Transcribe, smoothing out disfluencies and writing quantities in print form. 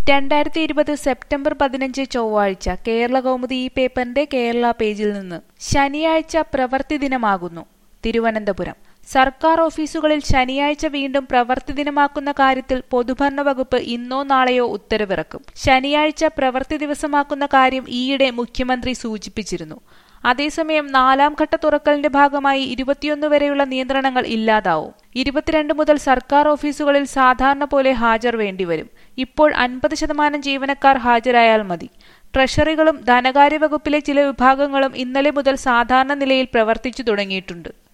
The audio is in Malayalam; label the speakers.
Speaker 1: 2020 സെപ്റ്റംബർ 15 ചൊവ്വാഴ്ച കേരളകൗമുദി ഈ പേപ്പറിന്റെ കേരള പേജിൽ നിന്ന് ശനിയാഴ്ച പ്രവൃത്തി ദിനമാകുന്നു. തിരുവനന്തപുരം സർക്കാർ ഓഫീസുകളിൽ ശനിയാഴ്ച വീണ്ടും പ്രവൃത്തി ദിനമാക്കുന്ന കാര്യത്തിൽ പൊതുഭരണ വകുപ്പ് ഇന്നോ നാളെയോ ഉത്തരവിറക്കും. ശനിയാഴ്ച പ്രവൃത്തി ദിവസമാക്കുന്ന കാര്യം ഈയിടെ മുഖ്യമന്ത്രി സൂചിപ്പിച്ചിരുന്നു. അതേസമയം നാലാം ഘട്ട തുറക്കലിന്റെ ഭാഗമായി 21 വരെയുള്ള നിയന്ത്രണങ്ങൾ ഇല്ലാതാവും. 22 മുതൽ സർക്കാർ ഓഫീസുകളിൽ സാധാരണ പോലെ ഹാജർ വേണ്ടിവരും. ഇപ്പോൾ 50% ജീവനക്കാർ ഹാജരായാൽ മതി. ട്രഷറികളും ധനകാര്യ വകുപ്പിലെ ചില വിഭാഗങ്ങളും ഇന്നലെ മുതൽ സാധാരണ നിലയിൽ പ്രവർത്തിച്ചു തുടങ്ങിയിട്ടുണ്ട്.